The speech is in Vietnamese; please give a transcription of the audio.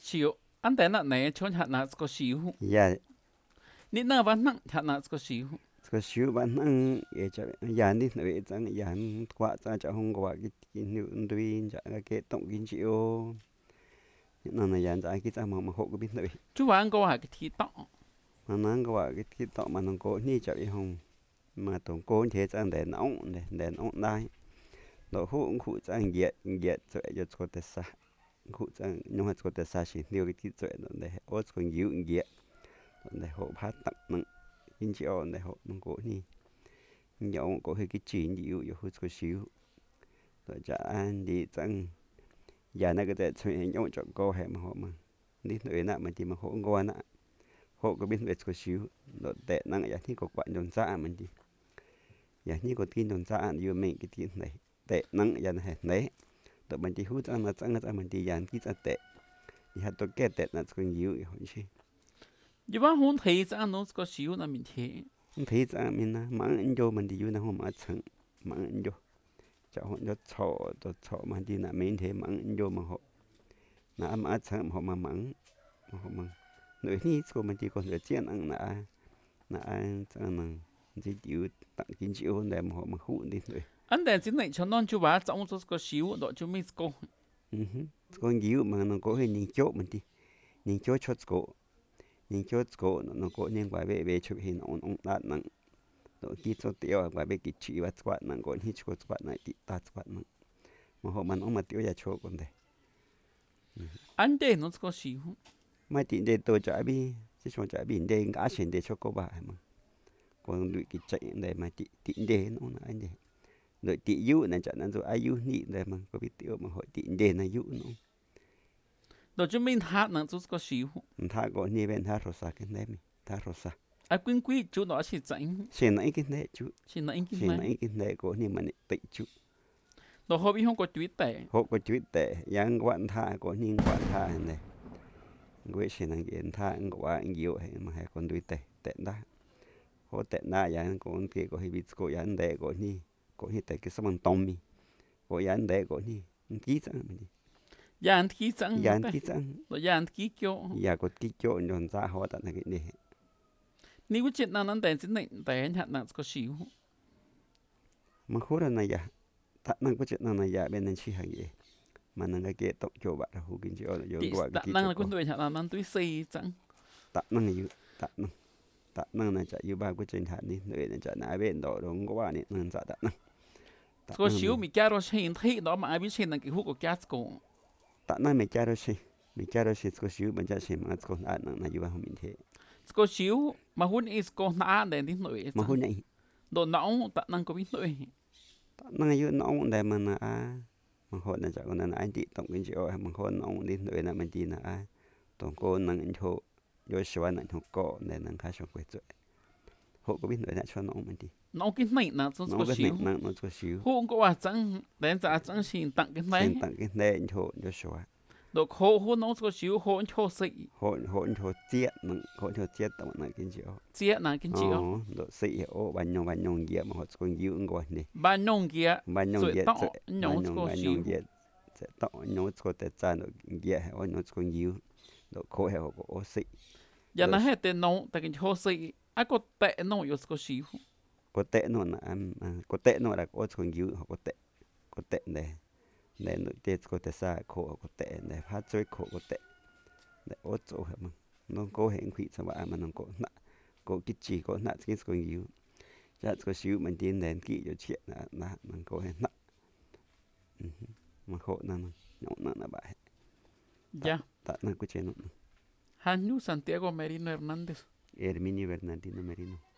chiều anh tên là này cho hạt nát có xíu dạ nít nơ vẫn nặng hạt nát có xíu có xíu bạn ăn để cho dạ đi nói rằng dạ quá ra cho không có cái nữ tuy dạ cái tổng kinh chịu nó là dạ dạ cái cha mà hộ cái biết nói chú bạn có hạt cái thịt tọ mà nó có cái tổng mà nó có như cho không mà tổng cố thế rằng để nóng đây nó hút hút rằng nhiệt rồi cho cái sa hút rằng nhưng mà cho cái sa chỉ nhiều cái thịt rồi để ớt còn nhiều nhiệt để hộ phát tặng nặng kinh chịu để hộ nó có như nhậu có cái chỉ nhiều nhiều hút có xíu rồi chả ăn đi rằng giờ này cái tết chuyện nhậu chọn cô hay mà họ mà đi nơi nào mà chỉ mà hộ ngon á hộ có biết về có xíu rồi tết năng giờ thì có quậy đồn xa mình đi giờ như có tin đồn xa vừa mình cái tin này tết năng giờ này đấy rồi mình chỉ hút ăn là chẳng mình đi giờ cái ra tết thì hạt tôi kẹt tết là có nhiều hỏi chứ chú bạn hôn thấy ra nó có xíu là mình thế thấy ra mình na mang anh vô mình đi vô nào không mà chẳng mang anh vô cho họ cho chọ mà đi là mình thế mang anh vô mà họ na mà chẳng họ mà mang người ní của mình chỉ còn được chuyện ăn là cho nên chỉ chịu tặng kinh chịu để mà họ mà hút đi rồi anh tên chính này cho non chú bạn trong số có xíu đó chú mình có con nhiều mà nó có hình nhìn chỗ mình đi nhìn chỗ nó có những vài về chụp hình ông đạt nặng rồi khi cho tiêu vài về cái chỉ và squat nặng có hít squat này thì ta squat nặng mà họ mình ông mà tiêu ra chỗ còn đấy anh tên nó có xíu mà tiền để tôi trả bi chứ không trả bi để ngã tiền để cho cô bà mà còn đuổi cái chạy để mà tiền để nó là anh để rồi tiền dụ này chẳng hạn rồi ai dụ nhị để mà có biết tiêu mà hỏi tiền để này dụ nó đó chú mình hạt nặng chú có xíu thà có nhiều bên thà rosa cái này mi thà rosa ai quên quý chú đó chỉ tránh xem nãy cái này chú chỉ nãy cái xem này nãy cái này có nhiều mà tị chú đó họ bị không có tweet tệ họ có chú tệ yang quan thà có nhiều quan thà này người xem năng kiện thà có quan nhiều hay mà hay còn đuổi tệ tệ đó họ tệ na yang còn kia có hay bị có yang để có nhiều tệ cái sao tông mi có yang để có nhiều kỹ chẳng mình đi Yan kỹ chẳng yang kỹ chẳng đó yan kỹ kiểu ya có kỹ chỗ nhon ra họ tận cái này nếu có chuyện nào nó tên chính này tên hạt nặng có xíu mà khó là này ya thật năng có chuyện nào này ya bên này chỉ hàng gì mà năng cái kia tổng chỗ bạn là hú kinh chỗ là thì dùng gọi tạ cái năng là con tuổi hạt nặng năng tuổi xây chẳng tạ năng như tạ năng này chạy như ba cái trên hạt đi nơi này chạy nãy bên đó đúng có bạn này năng tạ năng có xíu mình kia rồi xem thấy đó mà ai biết xem là cái hút của gas cổ tạ năng mình chơi rồi có xíu mình chơi xem mà có tạ năng này như ba không mình thế có xíu mà hút ít có nã để đi tuổi mà hôm nay đồ nóng tạ năng có biết tuổi tạ năng như nóng đây mà mà hôm nay chạy còn là anh chị tổng kinh chỗ mà hôm nóng đi nơi là mình đi là tổng cô năng anh thô rồi xóa năng thô cọ để năng khai xong quay rồi họ có biết nơi nào cho nóng mình đi nóng cái này là nó có cái xíu này nó có xíu hút có à chẳng đến giờ chẳng xin tặng cái này xin tặng cái này anh thô rồi xóa đồ khô hút nóng có xíu hút cho xị hỗn thô chết nặng hỗn thô chết tổng năng kinh chỗ chia là cái chiếu độ sĩ ô ban nhông dễ mà họ còn giữ ngồi này ba nông kia ban nhông rồi dễ tao nhông có xíu sẽ tạo nhông có thể ra được dễ hay nhông còn giữ độ khó hay họ có sĩ giờ nó hết tên nông tại cái cho xị ai có tệ nông yếu có xíu có tệ nó là có tệ nó là có còn giữ họ có tệ này để nội tiết có thể xa khổ có tệ để phát chơi khổ có tệ để ốt chỗ hả mà nó có hệ quỷ sao bạn mà nó có cái chỉ có nặng cái còn yếu chắc có xíu mình tin đến kỹ cho chuyện là nó có hệ nặng mà khổ nó nặng là vậy ya tạ nó có chuyện nó Hanyu Santiago Merino Hernández Herminio Bernardino Merino